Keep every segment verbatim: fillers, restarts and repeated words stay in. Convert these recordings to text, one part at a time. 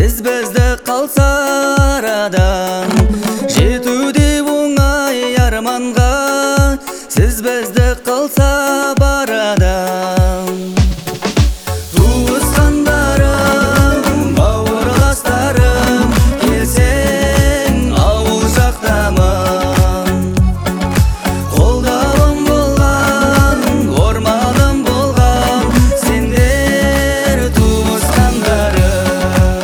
сіз бізді қалса арадан, жетуде оңай арманға, сіз бізді қалса барадан. Туысқандарым, бауырластарым, келсең ауыл жақтамын. Қолдауым болған, орманым болған, сендер туысқандарым.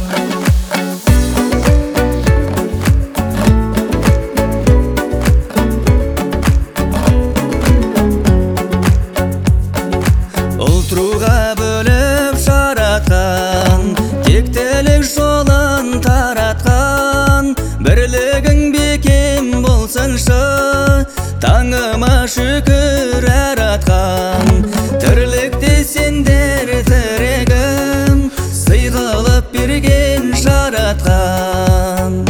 Ұлтруға бөліп жаратқан, тектілік жолын таратқан, бірлігің бекем болсыншы, таңыма шүкір әр атқан. Тірлікте сендер тірегім, сый қылып берген жаратқан.